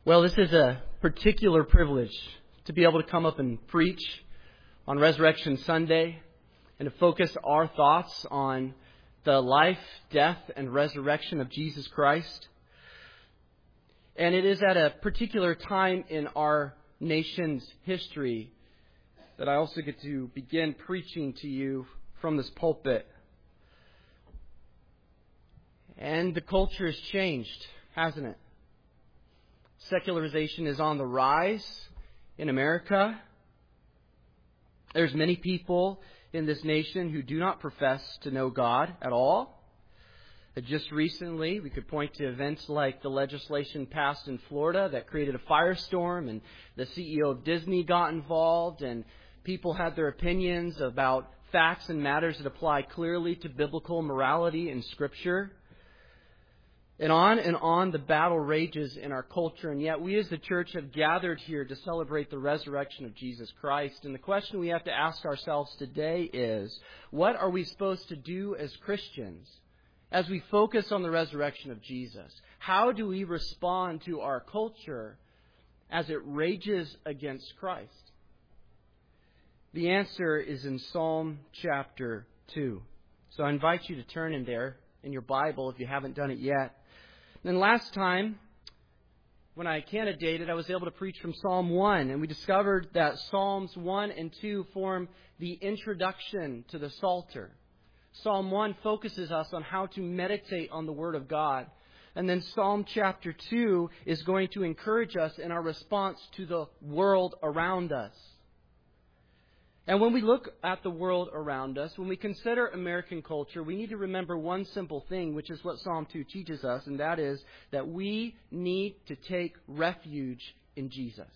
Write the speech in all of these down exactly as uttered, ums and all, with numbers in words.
Well, this is a particular privilege to be able to come up and preach on Resurrection Sunday and to focus our thoughts on the life, death, and resurrection of Jesus Christ. And it is at a particular time in our nation's history that I also get to begin preaching to you from this pulpit. And the culture has changed, hasn't it? Secularization is on the rise in America. There's many people in this nation who do not profess to know God at all. Just recently, we could point to events like the legislation passed in Florida that created a firestorm, and the C E O of Disney got involved, and people had their opinions about facts and matters that apply clearly to biblical morality and Scripture. And on and on the battle rages in our culture, and yet we as the church have gathered here to celebrate the resurrection of Jesus Christ. And the question we have to ask ourselves today is, what are we supposed to do as Christians as we focus on the resurrection of Jesus? How do we respond to our culture as it rages against Christ? The answer is in Psalm chapter two. So I invite you to turn in there in your Bible if you haven't done it yet. And last time, when I candidated, I was able to preach from Psalm one, and we discovered that Psalms one and two form the introduction to the Psalter. Psalm one focuses us on how to meditate on the Word of God. And then Psalm chapter two is going to encourage us in our response to the world around us. And when we look at the world around us, when we consider American culture, we need to remember one simple thing, which is what Psalm two teaches us, and that is that we need to take refuge in Jesus.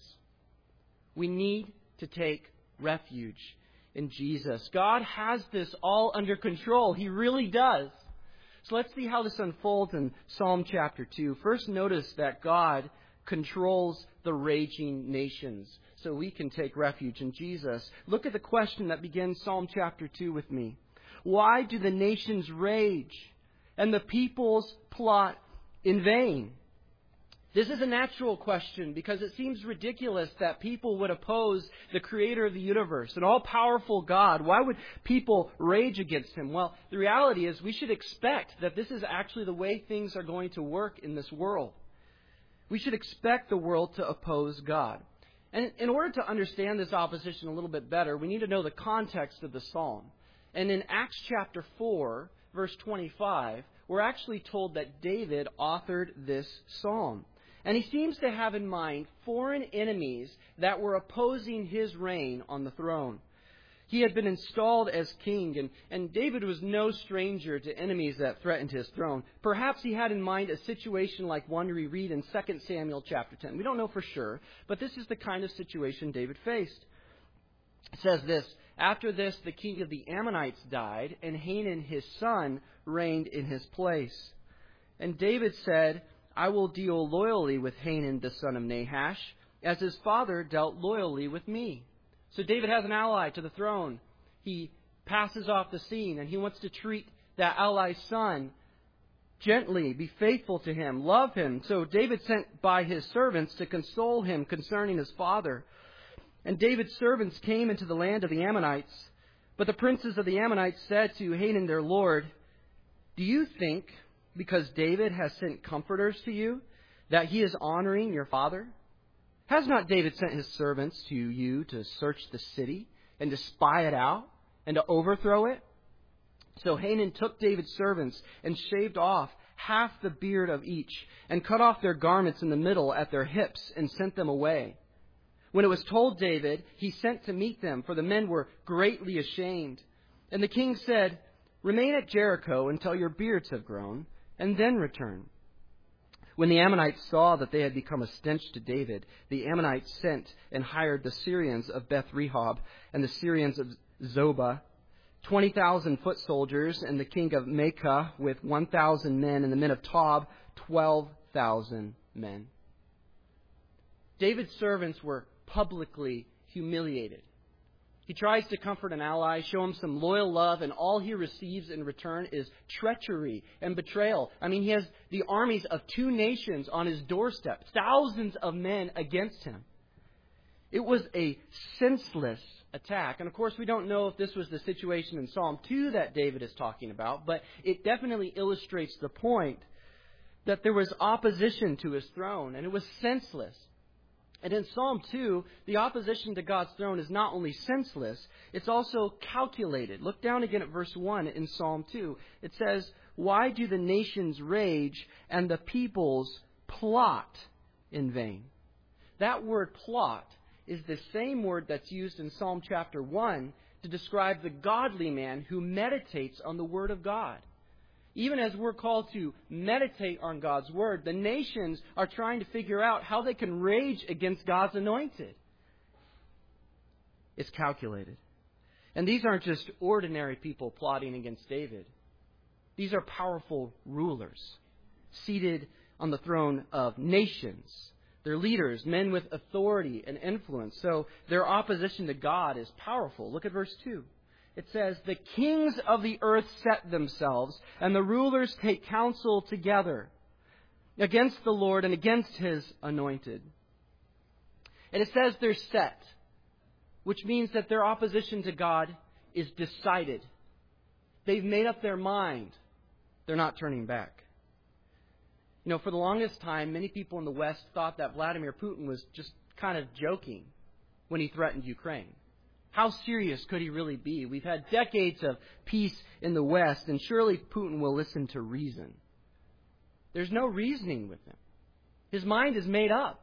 We need to take refuge in Jesus. God has this all under control. He really does. So let's see how this unfolds in Psalm chapter two. First, notice that God controls the raging nations, so we can take refuge in Jesus. Look at the question that begins Psalm chapter two with me. Why do the nations rage and the peoples plot in vain? This is a natural question because it seems ridiculous that people would oppose the creator of the universe, an all-powerful God. Why would people rage against him? Well, the reality is we should expect that this is actually the way things are going to work in this world. We should expect the world to oppose God. And in order to understand this opposition a little bit better, we need to know the context of the psalm. And in Acts chapter four, verse twenty-five, we're actually told that David authored this psalm. And he seems to have in mind foreign enemies that were opposing his reign on the throne. He had been installed as king, and, and David was no stranger to enemies that threatened his throne. Perhaps he had in mind a situation like one we read in Second Samuel chapter ten. We don't know for sure, but this is the kind of situation David faced. It says this, after this the king of the Ammonites died, and Hanun his son reigned in his place. And David said, I will deal loyally with Hanun the son of Nahash, as his father dealt loyally with me. So David has an ally to the throne. He passes off the scene, and he wants to treat that ally's son gently, be faithful to him, love him. So David sent by his servants to console him concerning his father. And David's servants came into the land of the Ammonites. But the princes of the Ammonites said to Hanun their lord, do you think, because David has sent comforters to you, that he is honoring your father? Has not David sent his servants to you to search the city and to spy it out and to overthrow it? So Hanun took David's servants and shaved off half the beard of each and cut off their garments in the middle at their hips and sent them away. When it was told David, he sent to meet them, for the men were greatly ashamed. And the king said, remain at Jericho until your beards have grown, and then return. When the Ammonites saw that they had become a stench to David, the Ammonites sent and hired the Syrians of Beth-rehob and the Syrians of Zobah, twenty thousand foot soldiers, and the king of Maacah with one thousand men, and the men of Tob, twelve thousand men. David's servants were publicly humiliated. He tries to comfort an ally, show him some loyal love, and all he receives in return is treachery and betrayal. I mean, he has the armies of two nations on his doorstep, thousands of men against him. It was a senseless attack. And of course, we don't know if this was the situation in Psalm two that David is talking about, but it definitely illustrates the point that there was opposition to his throne, and it was senseless. And in Psalm two, the opposition to God's throne is not only senseless, it's also calculated. Look down again at verse one in Psalm two. It says, "Why do the nations rage and the peoples plot in vain?" That word plot is the same word that's used in Psalm chapter one to describe the godly man who meditates on the Word of God. Even as we're called to meditate on God's Word, the nations are trying to figure out how they can rage against God's anointed. It's calculated. And these aren't just ordinary people plotting against David. These are powerful rulers seated on the throne of nations. They're leaders, men with authority and influence. So their opposition to God is powerful. Look at verse two. It says, "The kings of the earth set themselves, and the rulers take counsel together against the Lord and against His anointed." And it says they're set, which means that their opposition to God is decided. They've made up their mind. They're not turning back. You know, for the longest time, many people in the West thought that Vladimir Putin was just kind of joking when he threatened Ukraine. How serious could he really be? We've had decades of peace in the West, and surely Putin will listen to reason. There's no reasoning with him. His mind is made up.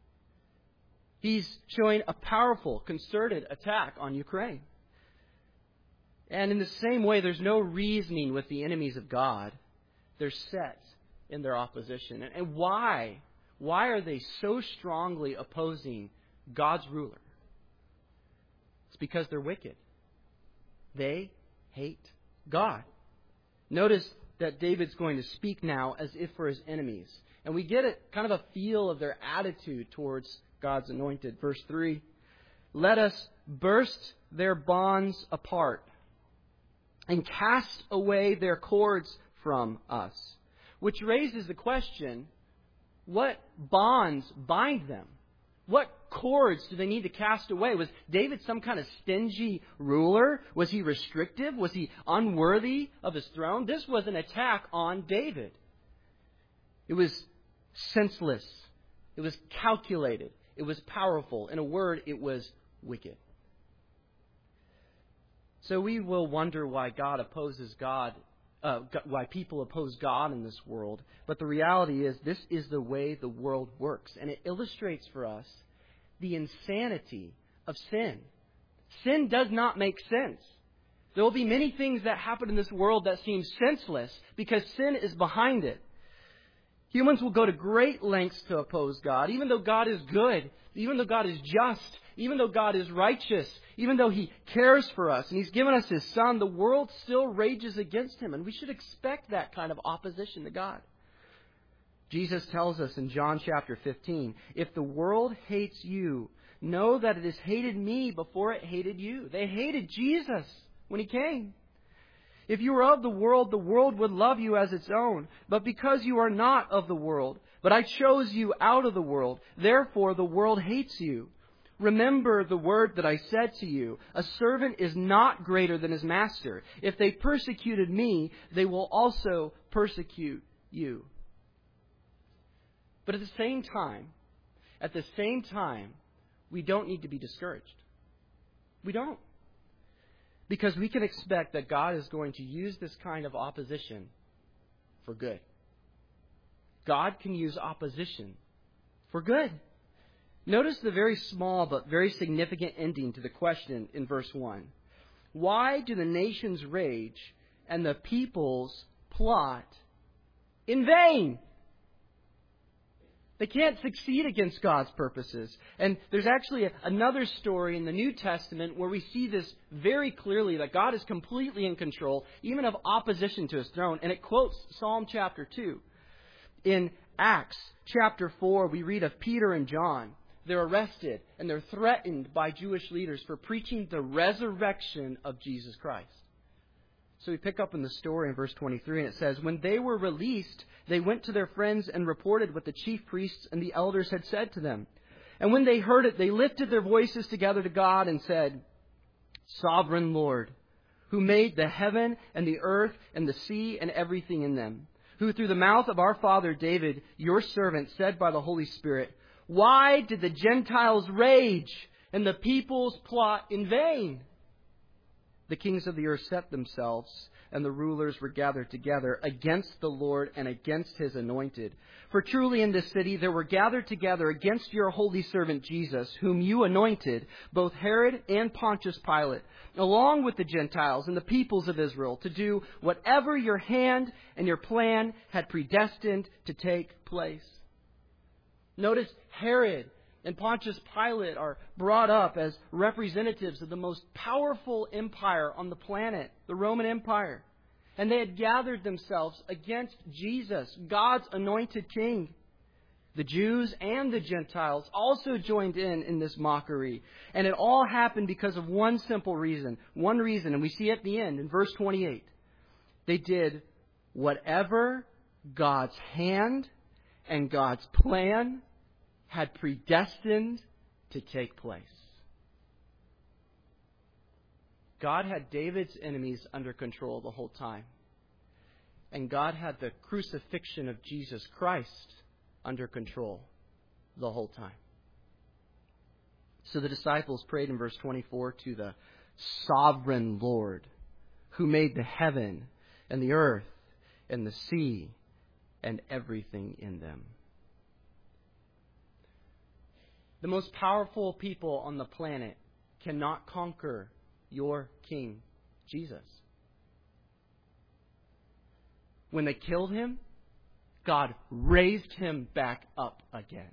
He's showing a powerful, concerted attack on Ukraine. And in the same way, there's no reasoning with the enemies of God. They're set in their opposition. And why? Why are they so strongly opposing God's ruler? It's because they're wicked. They hate God. Notice that David's going to speak now as if for his enemies. And we get a kind of a feel of their attitude towards God's anointed. Verse three, "Let us burst their bonds apart and cast away their cords from us." Which raises the question, what bonds bind them? What cords do they need to cast away? Was David some kind of stingy ruler? Was he restrictive? Was he unworthy of his throne? This was an attack on David. It was senseless. It was calculated. It was powerful. In a word, it was wicked. So we will wonder why God opposes God, uh, why people oppose God in this world. But the reality is, this is the way the world works. And it illustrates for us the insanity of sin. Sin does not make sense. There will be many things that happen in this world that seem senseless because sin is behind it. Humans will go to great lengths to oppose God, even though God is good, even though God is just, even though God is righteous, even though He cares for us and He's given us His Son. The world still rages against Him, and we should expect that kind of opposition to God. Jesus tells us in John chapter fifteen, "If the world hates you, know that it has hated me before it hated you." They hated Jesus when He came. "If you were of the world, the world would love you as its own. But because you are not of the world, but I chose you out of the world, therefore the world hates you. Remember the word that I said to you, a servant is not greater than his master. If they persecuted me, they will also persecute you." But at the same time, at the same time, we don't need to be discouraged. We don't. Because we can expect that God is going to use this kind of opposition for good. God can use opposition for good. Notice the very small but very significant ending to the question in verse one. "Why do the nations rage and the peoples plot in vain?" They can't succeed against God's purposes. And there's actually a, another story in the New Testament where we see this very clearly, that God is completely in control, even of opposition to His throne. And it quotes Psalm chapter two. In Acts chapter four, we read of Peter and John. they're arrested and they're threatened by Jewish leaders for preaching the resurrection of Jesus Christ. So we pick up in the story in verse twenty-three, and it says, when they were released, they went to their friends and reported what the chief priests and the elders had said to them. And when they heard it, they lifted their voices together to God and said, Sovereign Lord, who made the heaven and the earth and the sea and everything in them, who through the mouth of our father David, your servant, said by the Holy Spirit, why did the Gentiles rage and the peoples plot in vain? The kings of the earth set themselves, and the rulers were gathered together against the Lord and against His anointed. For truly in this city there were gathered together against your holy servant Jesus, whom you anointed, both Herod and Pontius Pilate, along with the Gentiles and the peoples of Israel, to do whatever your hand and your plan had predestined to take place. Notice Herod and Pontius Pilate are brought up as representatives of the most powerful empire on the planet, the Roman Empire. And they had gathered themselves against Jesus, God's anointed king. The Jews and the Gentiles also joined in in this mockery. And it all happened because of one simple reason. One reason, and we see at the end in verse twenty-eight. They did whatever God's hand and God's plan had predestined to take place. God had David's enemies under control the whole time. And God had the crucifixion of Jesus Christ under control the whole time. So the disciples prayed in verse twenty-four to the sovereign Lord, who made the heaven and the earth and the sea and everything in them. The most powerful people on the planet cannot conquer your King, Jesus. When they killed Him, God raised Him back up again.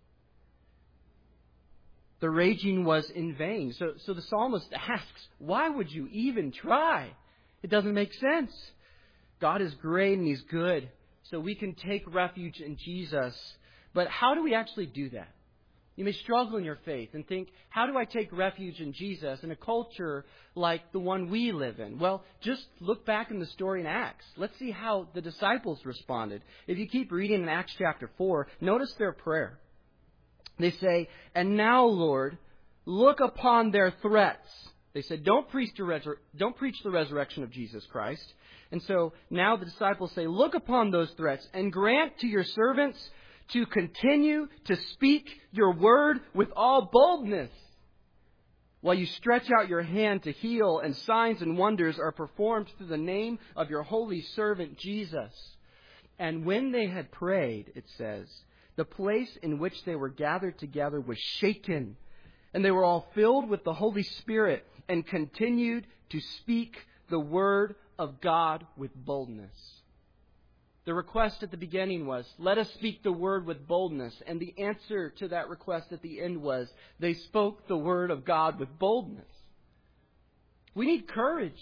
The raging was in vain. So, so the psalmist asks, why would you even try? It doesn't make sense. God is great and He's good, so we can take refuge in Jesus. But how do we actually do that? You may struggle in your faith and think, how do I take refuge in Jesus in a culture like the one we live in? Well, just look back in the story in Acts. Let's see how the disciples responded. If you keep reading in Acts chapter four, notice their prayer. They say, and now, Lord, look upon their threats. They said, don't preach, the resur- don't preach the resurrection of Jesus Christ. And so now the disciples say, look upon those threats and grant to your servants to continue to speak your word with all boldness, while you stretch out your hand to heal, and signs and wonders are performed through the name of your holy servant Jesus. And when they had prayed, it says, the place in which they were gathered together was shaken, and they were all filled with the Holy Spirit and continued to speak the word of God with boldness. The request at the beginning was, let us speak the word with boldness. And the answer to that request at the end was, they spoke the word of God with boldness. We need courage.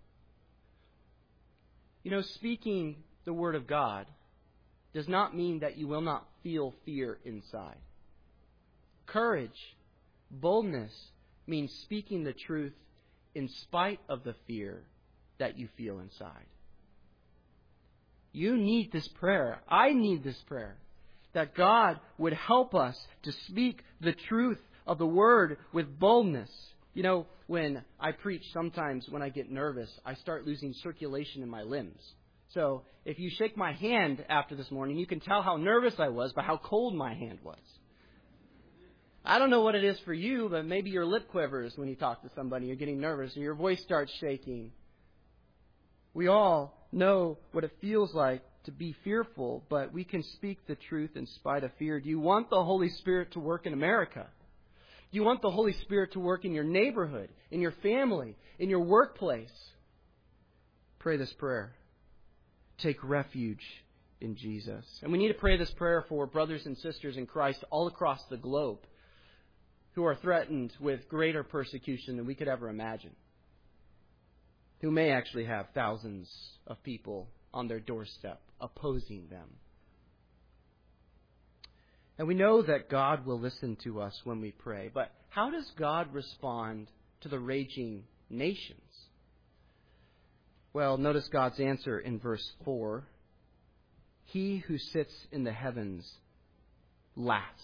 You know, speaking the word of God does not mean that you will not feel fear inside. Courage, boldness, means speaking the truth in spite of the fear that you feel inside. You need this prayer. I need this prayer. That God would help us to speak the truth of the word with boldness. You know, when I preach, sometimes when I get nervous, I start losing circulation in my limbs. So if you shake my hand after this morning, you can tell how nervous I was by how cold my hand was. I don't know what it is for you, but maybe your lip quivers when you talk to somebody. You're getting nervous and your voice starts shaking. We all know what it feels like to be fearful, but we can speak the truth in spite of fear. Do you want the Holy Spirit to work in America? Do you want the Holy Spirit to work in your neighborhood, in your family, in your workplace? Pray this prayer. Take refuge in Jesus. And we need to pray this prayer for brothers and sisters in Christ all across the globe who are threatened with greater persecution than we could ever imagine, who may actually have thousands of people on their doorstep opposing them. And we know that God will listen to us when we pray. But how does God respond to the raging nations? Well, notice God's answer in verse four. He who sits in the heavens laughs.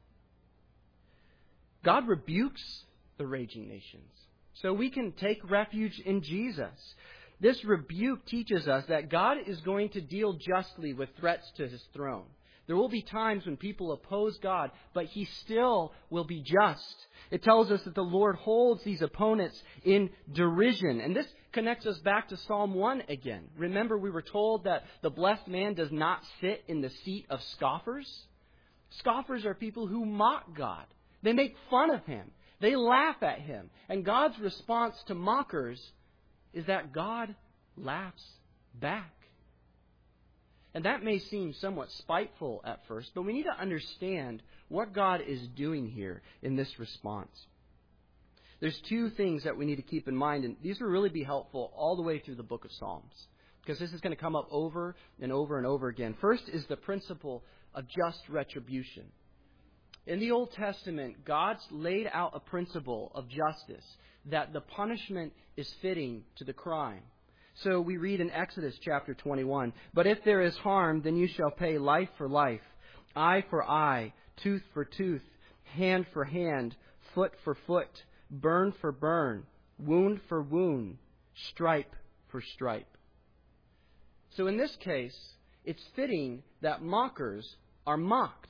God rebukes the raging nations, so we can take refuge in Jesus. This rebuke teaches us that God is going to deal justly with threats to his throne. There will be times when people oppose God, but he still will be just. It tells us that the Lord holds these opponents in derision. And this connects us back to Psalm one again. Remember, we were told that the blessed man does not sit in the seat of scoffers. Scoffers are people who mock God. They make fun of him. They laugh at him. And God's response to mockers is that God laughs back. And that may seem somewhat spiteful at first, but we need to understand what God is doing here in this response. There's two things that we need to keep in mind, and these will really be helpful all the way through the book of Psalms, because this is going to come up over and over and over again. First is the principle of just retribution. In the Old Testament, God's laid out a principle of justice, that the punishment is fitting to the crime. So we read in Exodus chapter twenty-one, "But if there is harm, then you shall pay life for life, eye for eye, tooth for tooth, hand for hand, foot for foot, burn for burn, wound for wound, stripe for stripe." So in this case, it's fitting that mockers are mocked.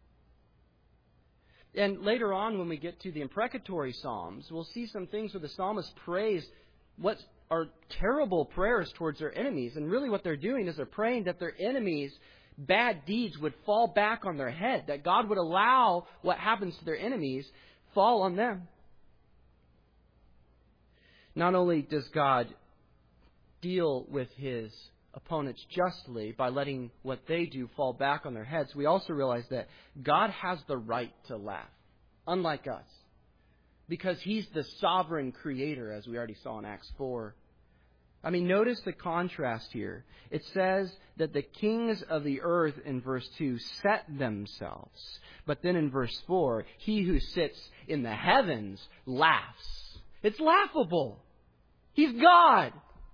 And later on, when we get to the imprecatory Psalms, we'll see some things where the psalmist prays what are terrible prayers towards their enemies. And really what they're doing is they're praying that their enemies' bad deeds would fall back on their head, that God would allow what happens to their enemies fall on them. Not only does God deal with his opponents justly by letting what they do fall back on their heads, we also realize that God has the right to laugh, unlike us, because he's the sovereign creator, as we already saw in Acts four. I mean, notice the contrast here. It says that the kings of the earth in verse two set themselves. But then in verse four, he who sits in the heavens laughs. It's laughable. He's God.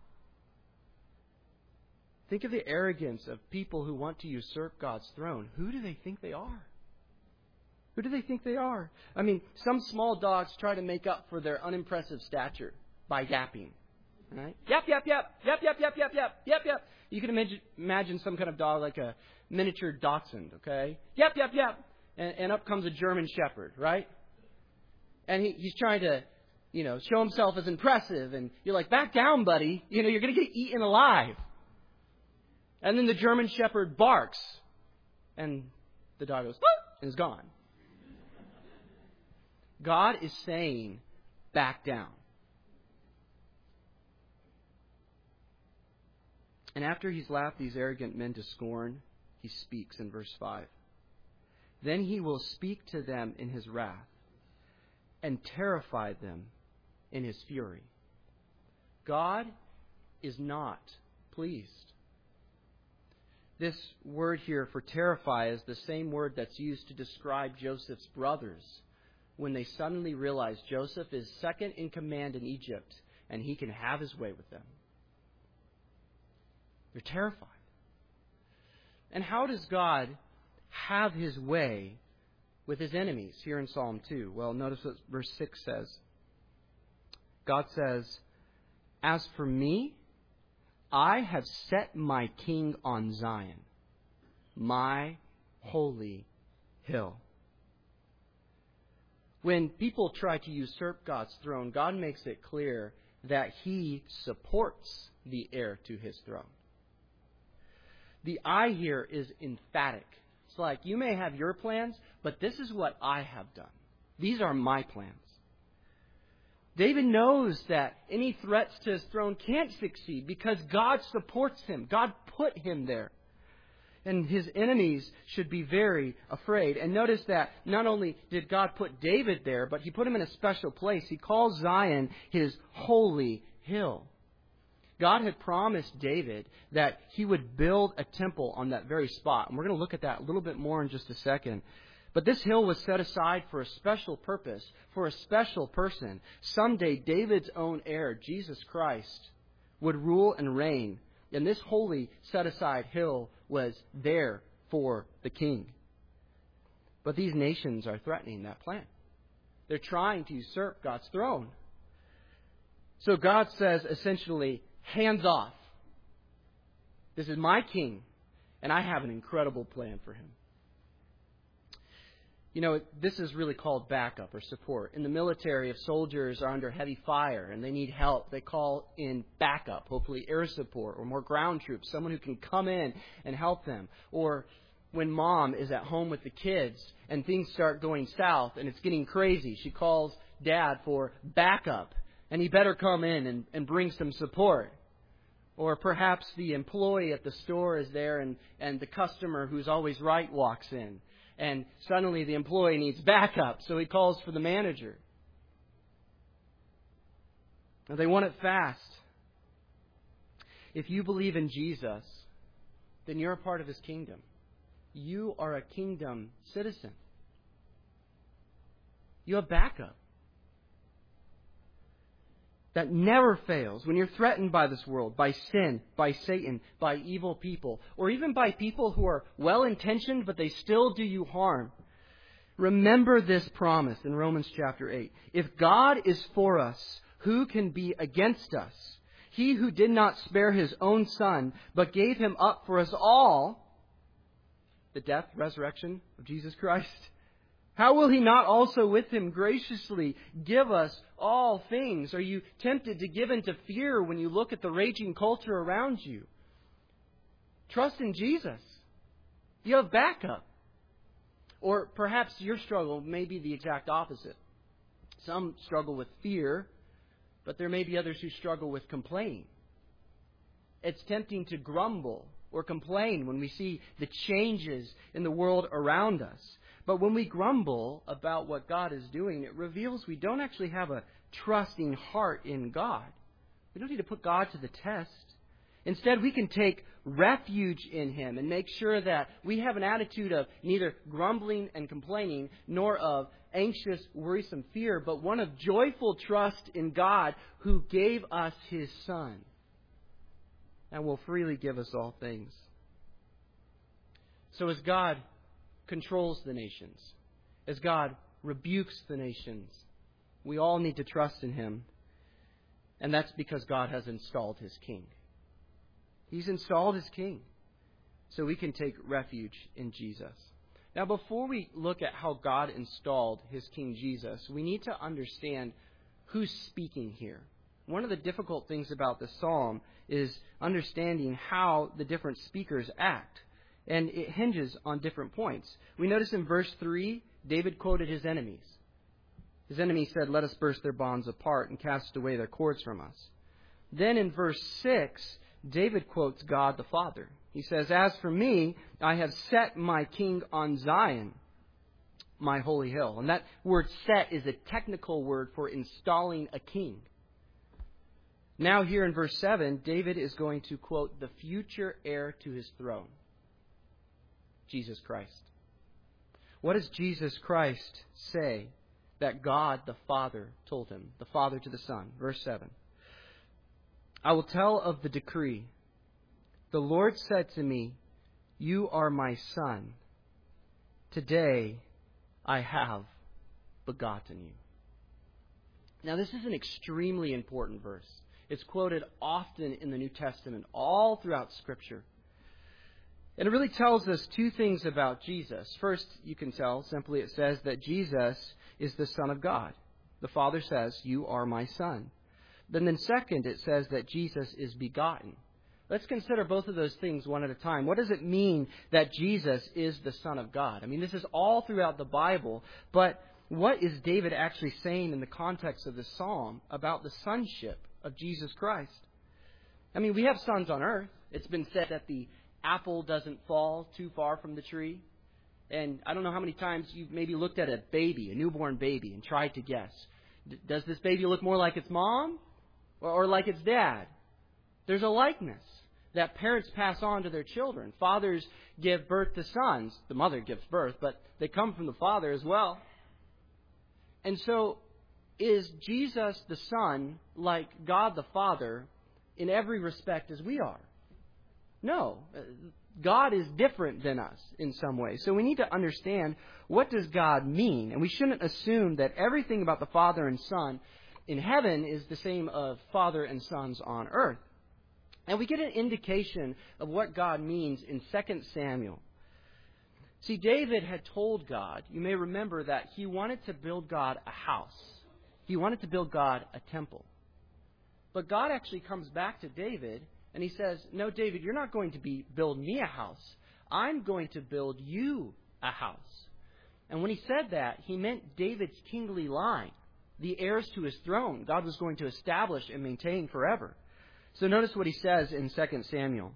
Think of the arrogance of people who want to usurp God's throne. Who do they think they are? Who do they think they are? I mean, some small dogs try to make up for their unimpressive stature by yapping. Right? Yap, yap, yap, yap, yap, yap, yap, yap, yap, yap. You can imagine, imagine some kind of dog like a miniature dachshund, okay? Yap, yap, yap. And, and up comes a German shepherd, right? And he, he's trying to, you know, show himself as impressive. And you're like, back down, buddy. You know, you're going to get eaten alive. And then the German shepherd barks. And the dog goes, whoop, and is gone. God is saying, back down. And after he's laughed these arrogant men to scorn, he speaks in verse five. Then he will speak to them in his wrath and terrify them in his fury. God is not pleased. This word here for terrify is the same word that's used to describe Joseph's brothers when they suddenly realize Joseph is second in command in Egypt and he can have his way with them. They're terrified. And how does God have his way with his enemies here in Psalm two? Well, notice what verse six says. God says, "As for me, I have set my king on Zion, my holy hill." When people try to usurp God's throne, God makes it clear that he supports the heir to his throne. The I here is emphatic. It's like, you may have your plans, but this is what I have done. These are my plans. David knows that any threats to his throne can't succeed because God supports him. God put him there. And his enemies should be very afraid. And notice that not only did God put David there, but he put him in a special place. He calls Zion his holy hill. God had promised David that he would build a temple on that very spot. And we're going to look at that a little bit more in just a second. But this hill was set aside for a special purpose, for a special person. Someday, David's own heir, Jesus Christ, would rule and reign. And this holy, set-aside hill was there for the king. But these nations are threatening that plan. They're trying to usurp God's throne. So God says, essentially, hands off. This is my king, and I have an incredible plan for him. You know, this is really called backup or support. In the military, if soldiers are under heavy fire and they need help, they call in backup, hopefully air support or more ground troops, someone who can come in and help them. Or when mom is at home with the kids and things start going south and it's getting crazy, she calls dad for backup, and he better come in and, and bring some support. Or perhaps the employee at the store is there and, and the customer who's always right walks in. And suddenly the employee needs backup, so he calls for the manager. Now, they want it fast. If you believe in Jesus, then you're a part of His kingdom. You are a kingdom citizen. You have backup that never fails. When you're threatened by this world, by sin, by Satan, by evil people, or even by people who are well-intentioned but they still do you harm, remember this promise in Romans chapter eight. If God is for us, who can be against us? He who did not spare His own Son, but gave Him up for us all, the death, resurrection of Jesus Christ, how will He not also with Him graciously give us all things? Are you tempted to give in to fear when you look at the raging culture around you? Trust in Jesus. You have backup. Or perhaps your struggle may be the exact opposite. Some struggle with fear, but there may be others who struggle with complaining. It's tempting to grumble or complain when we see the changes in the world around us. But when we grumble about what God is doing, it reveals we don't actually have a trusting heart in God. We don't need to put God to the test. Instead, we can take refuge in Him and make sure that we have an attitude of neither grumbling and complaining, nor of anxious, worrisome fear, but one of joyful trust in God who gave us His Son and will freely give us all things. So as God controls the nations, as God rebukes the nations, we all need to trust in Him. And that's because God has installed His King. He's installed His King. So we can take refuge in Jesus. Now, before we look at how God installed His King Jesus, we need to understand who's speaking here. One of the difficult things about the psalm is understanding how the different speakers act. And it hinges on different points. We notice in verse three, David quoted his enemies. His enemies said, "Let us burst their bonds apart and cast away their cords from us." Then in verse six, David quotes God the Father. He says, "As for me, I have set my king on Zion, my holy hill." And that word "set" is a technical word for installing a king. Now here in verse seven, David is going to quote the future heir to his throne, Jesus Christ. What does Jesus Christ say that God the Father told him? The Father to the Son. Verse seven. "I will tell of the decree. The Lord said to me, 'You are my Son. Today I have begotten you.'" Now this is an extremely important verse. It's quoted often in the New Testament, all throughout Scripture. And it really tells us two things about Jesus. First, you can tell, simply it says that Jesus is the Son of God. The Father says, "You are my Son." Then, then second, it says that Jesus is begotten. Let's consider both of those things one at a time. What does it mean that Jesus is the Son of God? I mean, this is all throughout the Bible, but what is David actually saying in the context of the psalm about the sonship of Jesus Christ? I mean, we have sons on earth. It's been said that the apple doesn't fall too far from the tree. And I don't know how many times you've maybe looked at a baby, a newborn baby, and tried to guess. D- does this baby look more like its mom or, or like its dad? There's a likeness. that parents pass on to their children. Fathers give birth to sons. The mother gives birth, but they come from the father as well. And so, is Jesus the Son like God the Father in every respect as we are? No. God is different than us in some ways. So we need to understand, what does God mean? And we shouldn't assume that everything about the Father and Son in heaven is the same of Father and sons on earth. And we get an indication of what God means in Second Samuel. See, David had told God, you may remember, that he wanted to build God a house. He wanted to build God a temple. But God actually comes back to David and he says, no, David, you're not going to be build me a house. I'm going to build you a house. And when he said that, he meant David's kingly line, the heirs to his throne. God was going to establish and maintain forever. So notice what he says in Second Samuel.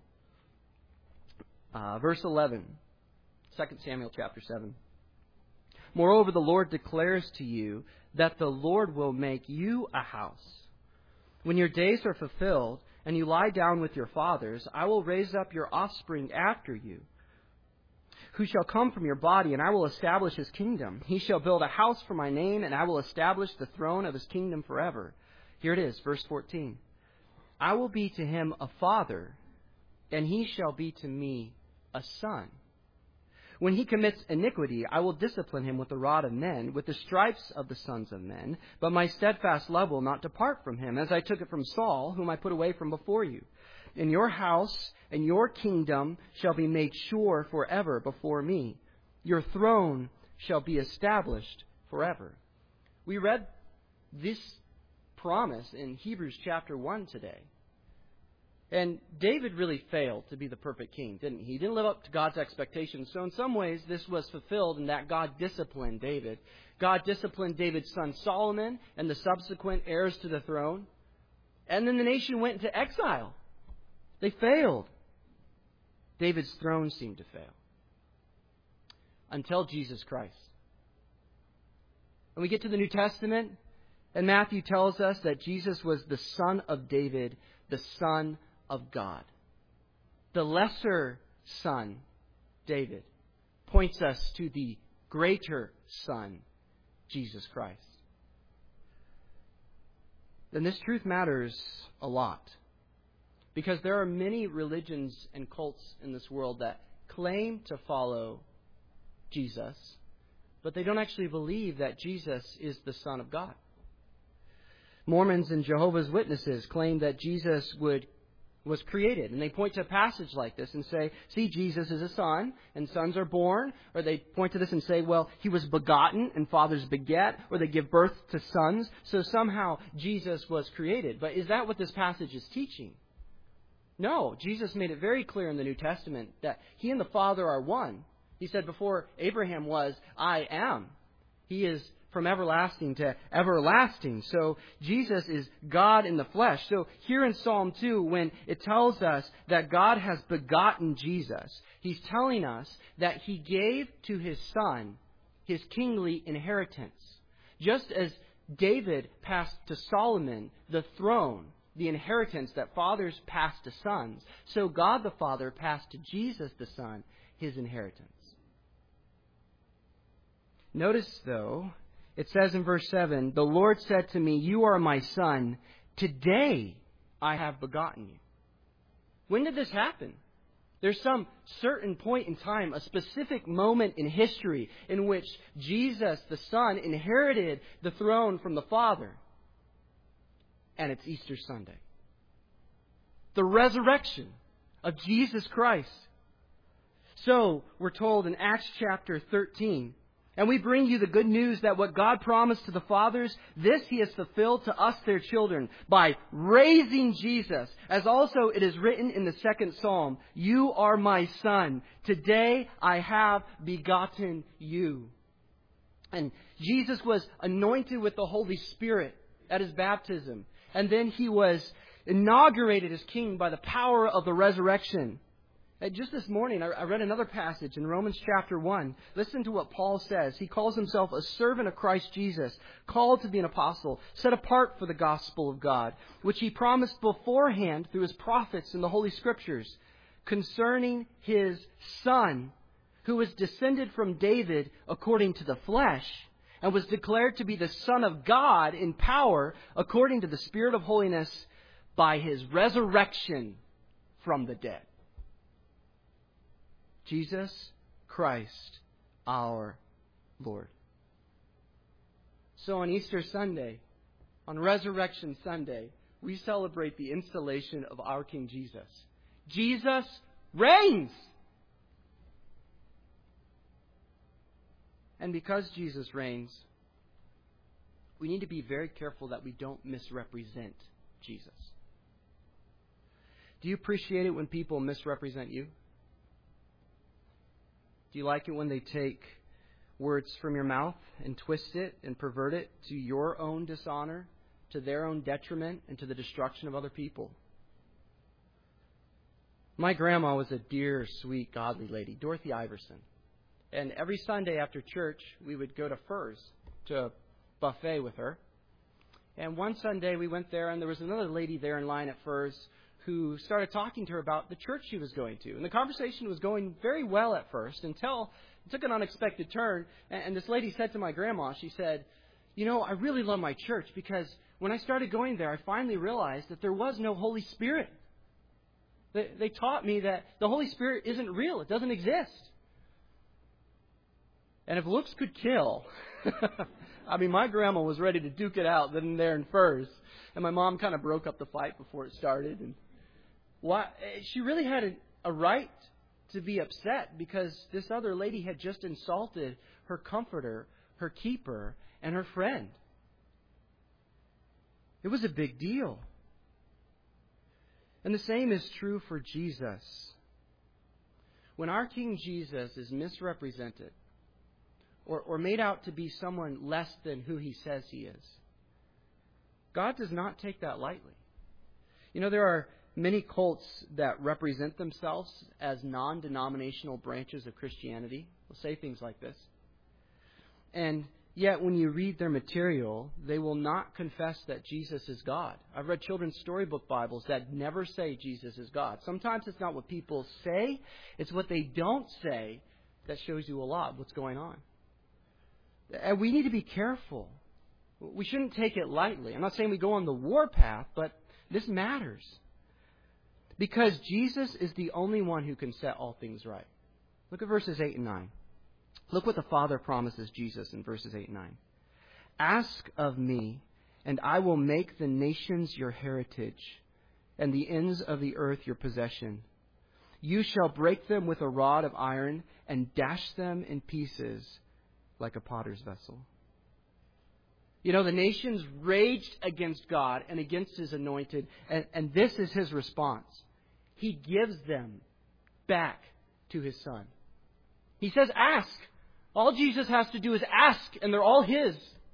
Uh, verse eleven. Second Samuel chapter seven. Moreover, the Lord declares to you that the Lord will make you a house. When your days are fulfilled and you lie down with your fathers, I will raise up your offspring after you, who shall come from your body, and I will establish his kingdom. He shall build a house for my name, and I will establish the throne of his kingdom forever. Here it is, verse fourteen. I will be to him a father, and he shall be to me a son. When he commits iniquity, I will discipline him with the rod of men, with the stripes of the sons of men. But my steadfast love will not depart from him, as I took it from Saul, whom I put away from before you. And your house and your kingdom shall be made sure forever before me. Your throne shall be established forever. We read this promise in Hebrews chapter one today. And David really failed to be the perfect king, didn't he? He didn't live up to God's expectations. So in some ways, this was fulfilled in that God disciplined David. God disciplined David's son Solomon and the subsequent heirs to the throne. And then the nation went into exile. They failed. David's throne seemed to fail. Until Jesus Christ. When we get to the New Testament, and Matthew tells us that Jesus was the son of David, the son of God. The lesser son, David, points us to the greater son, Jesus Christ. Then this truth matters a lot, because there are many religions and cults in this world that claim to follow Jesus, but they don't actually believe that Jesus is the Son of God. Mormons and Jehovah's Witnesses claim that Jesus would was created. And they point to a passage like this and say, see, Jesus is a son, and sons are born. Or they point to this and say, well, he was begotten, and fathers beget. Or they give birth to sons. So somehow Jesus was created. But is that what this passage is teaching? No. Jesus made it very clear in the New Testament that he and the Father are one. He said, before Abraham was, I am. He is from everlasting to everlasting. So Jesus is God in the flesh. So here in Psalm two, when it tells us that God has begotten Jesus, he's telling us that he gave to his son his kingly inheritance. Just as David passed to Solomon the throne, the inheritance that fathers pass to sons, so God the Father passed to Jesus the Son his inheritance. Notice, though, it says in verse seven, the Lord said to me, you are my son. Today I have begotten you. When did this happen? There's some certain point in time, a specific moment in history in which Jesus, the Son, inherited the throne from the Father. And it's Easter Sunday. The resurrection of Jesus Christ. So, we're told in Acts chapter thirteen, and we bring you the good news that what God promised to the fathers, this he has fulfilled to us, their children, by raising Jesus. As also it is written in the second psalm, you are my son. Today I have begotten you. And Jesus was anointed with the Holy Spirit at his baptism. And then he was inaugurated as king by the power of the resurrection. Uh, Just this morning, I I read another passage in Romans chapter one. Listen to what Paul says. He calls himself a servant of Christ Jesus, called to be an apostle, set apart for the gospel of God, which he promised beforehand through his prophets in the Holy Scriptures, concerning his Son, who was descended from David according to the flesh, and was declared to be the Son of God in power according to the Spirit of holiness by his resurrection from the dead. Jesus Christ, our Lord. So on Easter Sunday, on Resurrection Sunday, we celebrate the installation of our King Jesus. Jesus reigns! And because Jesus reigns, we need to be very careful that we don't misrepresent Jesus. Do you appreciate it when people misrepresent you? Do you like it when they take words from your mouth and twist it and pervert it to your own dishonor, to their own detriment, and to the destruction of other people? My grandma was a dear, sweet, godly lady, Dorothy Iverson. And every Sunday after church, we would go to Furr's, to a buffet with her. And one Sunday we went there, and there was another lady there in line at Furr's who started talking to her about the church she was going to. And the conversation was going very well at first until it took an unexpected turn. And this lady said to my grandma, she said, "You know, I really love my church because when I started going there, I finally realized that there was no Holy Spirit. They, they taught me that the Holy Spirit isn't real. It doesn't exist." And if looks could kill, I mean, my grandma was ready to duke it out then and there in Furr's. And my mom kind of broke up the fight before it started. And why, she really had a, a right to be upset because this other lady had just insulted her comforter, her keeper, and her friend. It was a big deal. And the same is true for Jesus. When our King Jesus is misrepresented or, or made out to be someone less than who he says he is, God does not take that lightly. You know, there are many cults that represent themselves as non-denominational branches of Christianity. They'll say things like this. And yet, when you read their material, they will not confess that Jesus is God. I've read children's storybook Bibles that never say Jesus is God. Sometimes it's not what people say, it's what they don't say that shows you a lot of what's going on. And we need to be careful. We shouldn't take it lightly. I'm not saying we go on the warpath, but this matters. Because Jesus is the only one who can set all things right. Look at verses eight and nine. Look what the Father promises Jesus in verses eight and nine. "Ask of me, and I will make the nations your heritage, and the ends of the earth your possession. You shall break them with a rod of iron, and dash them in pieces like a potter's vessel." You know, the nations raged against God and against His anointed, and, and this is His response. He gives them back to His Son. He says, ask. All Jesus has to do is ask, and they're all His.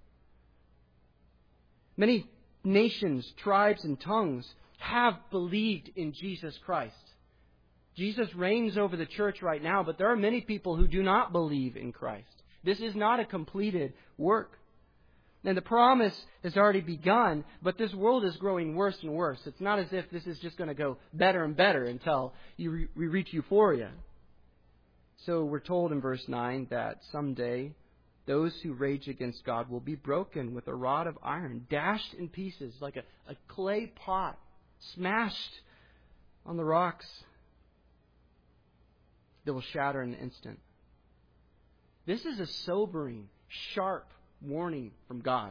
Many nations, tribes, and tongues have believed in Jesus Christ. Jesus reigns over the church right now, but there are many people who do not believe in Christ. This is not a completed work. And the promise has already begun, but this world is growing worse and worse. It's not as if this is just going to go better and better until you re- we reach euphoria. So we're told in verse nine that someday those who rage against God will be broken with a rod of iron, dashed in pieces like a, a clay pot, smashed on the rocks. They will shatter in an instant. This is a sobering, sharp warning from God.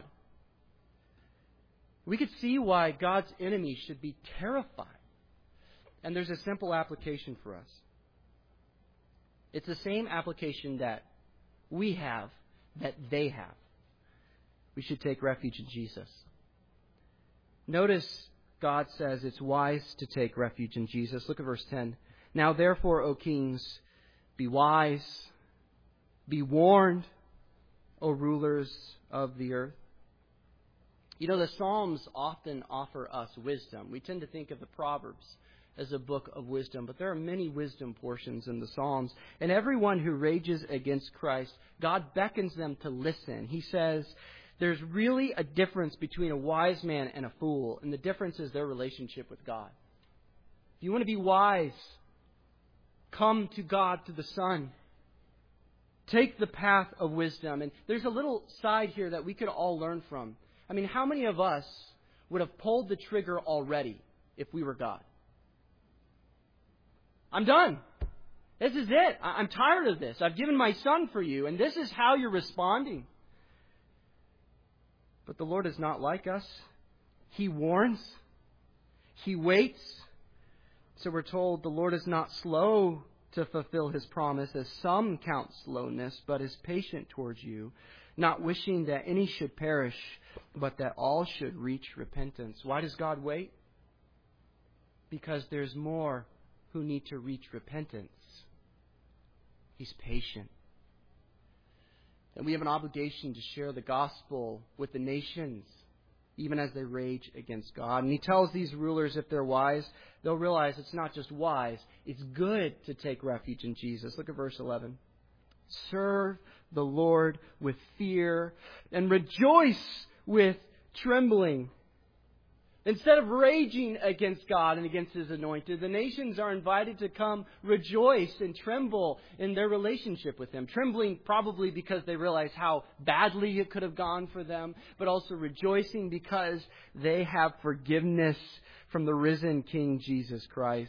We could see why God's enemies should be terrified. And there's a simple application for us. It's the same application that we have, that they have. We should take refuge in Jesus. Notice God says it's wise to take refuge in Jesus. Look at verse ten. "Now therefore, O kings, be wise, be warned, O rulers of the earth." You know, the Psalms often offer us wisdom. We tend to think of the Proverbs as a book of wisdom, but there are many wisdom portions in the Psalms. And everyone who rages against Christ, God beckons them to listen. He says there's really a difference between a wise man and a fool, and the difference is their relationship with God. If you want to be wise, come to God, to the Son. Take the path of wisdom. And there's a little side here that we could all learn from. I mean, how many of us would have pulled the trigger already if we were God? I'm done. This is it. I'm tired of this. I've given my son for you, and this is how you're responding. But the Lord is not like us. He warns. He waits. So we're told the Lord is not slow to fulfill His promise, as some count slowness, but is patient towards you, not wishing that any should perish, but that all should reach repentance. Why does God wait? Because there's more who need to reach repentance. He's patient. And we have an obligation to share the gospel with the nations, even as they rage against God. And He tells these rulers, if they're wise, they'll realize it's not just wise, it's good to take refuge in Jesus. Look at verse eleven. Serve the Lord with fear and rejoice with trembling. Instead of raging against God and against His anointed, the nations are invited to come rejoice and tremble in their relationship with Him. Trembling probably because they realize how badly it could have gone for them, but also rejoicing because they have forgiveness from the risen King Jesus Christ.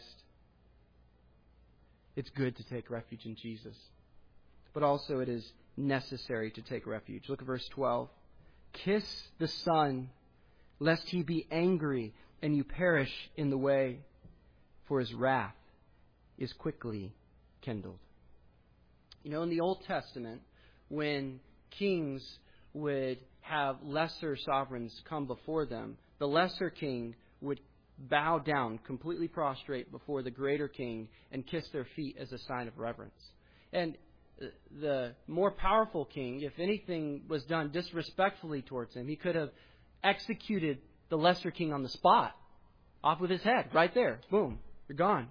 It's good to take refuge in Jesus, but also it is necessary to take refuge. Look at verse twelve. Kiss the Son, lest He be angry and you perish in the way, for His wrath is quickly kindled. You know, in the Old Testament, when kings would have lesser sovereigns come before them, the lesser king would bow down, completely prostrate before the greater king and kiss their feet as a sign of reverence. And the more powerful king, if anything was done disrespectfully towards him, he could have executed the lesser king on the spot, off with his head, right there. Boom, you're gone.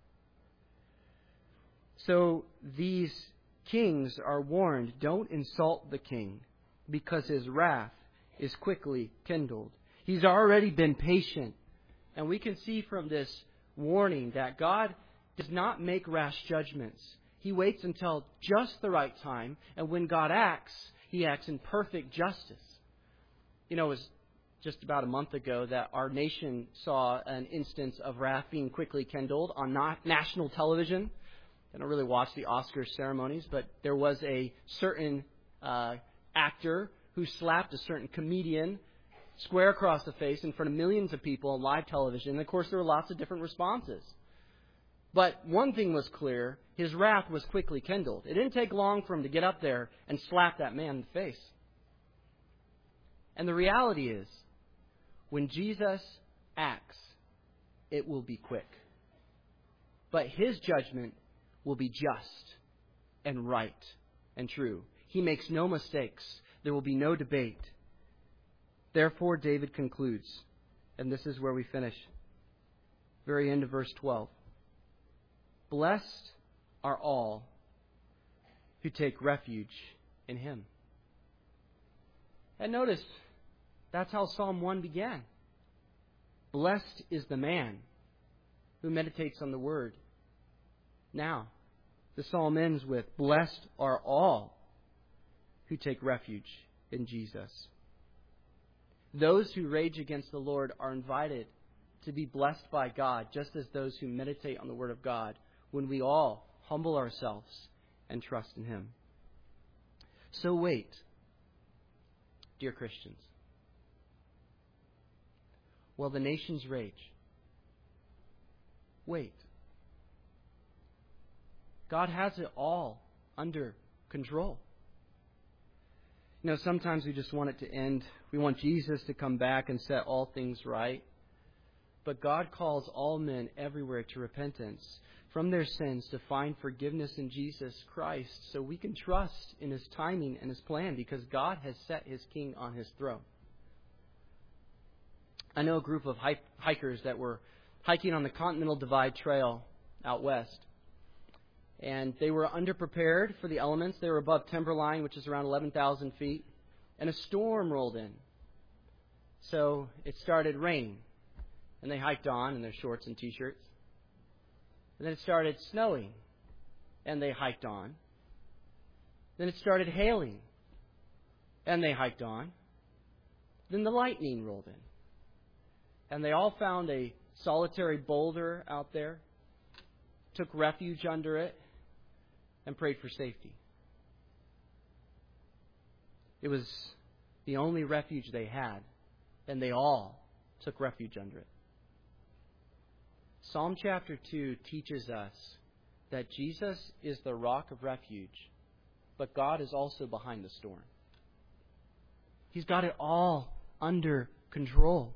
So these kings are warned, don't insult the king, because his wrath is quickly kindled. He's already been patient. And we can see from this warning that God does not make rash judgments. He waits until just the right time, and when God acts, He acts in perfect justice. You know, it was just about a month ago that our nation saw an instance of wrath being quickly kindled on national television. I don't really watch the Oscars ceremonies, but there was a certain uh, actor who slapped a certain comedian square across the face in front of millions of people on live television. And of course, there were lots of different responses. But one thing was clear, his wrath was quickly kindled. It didn't take long for him to get up there and slap that man in the face. And the reality is, when Jesus acts, it will be quick. But His judgment will be just and right and true. He makes no mistakes. There will be no debate. Therefore, David concludes, and this is where we finish, very end of verse twelve. Blessed are all who take refuge in Him. And notice, that's how Psalm one began. Blessed is the man who meditates on the Word. Now, the psalm ends with, blessed are all who take refuge in Jesus. Those who rage against the Lord are invited to be blessed by God, just as those who meditate on the Word of God, when we all humble ourselves and trust in Him. So wait, dear Christians, while the nations rage. Wait. God has it all under control. You know, sometimes we just want it to end. We want Jesus to come back and set all things right. But God calls all men everywhere to repentance from their sins, to find forgiveness in Jesus Christ, so we can trust in His timing and His plan, because God has set His King on His throne. I know a group of hikers that were hiking on the Continental Divide Trail out west. And they were underprepared for the elements. They were above timberline, which is around eleven thousand feet. And a storm rolled in. So it started raining. And they hiked on in their shorts and T-shirts. And then it started snowing. And they hiked on. Then it started hailing. And they hiked on. Then the lightning rolled in. And they all found a solitary boulder out there, took refuge under it, and prayed for safety. It was the only refuge they had, and they all took refuge under it. Psalm chapter two teaches us that Jesus is the rock of refuge, but God is also behind the storm. He's got it all under control.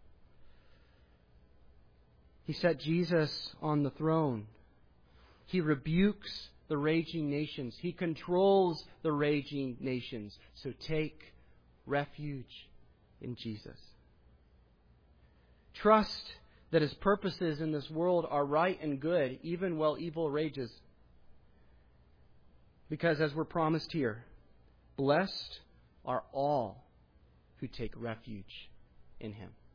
He set Jesus on the throne. He rebukes the raging nations. He controls the raging nations. So take refuge in Jesus. Trust that His purposes in this world are right and good, even while evil rages. Because as we're promised here, blessed are all who take refuge in Him.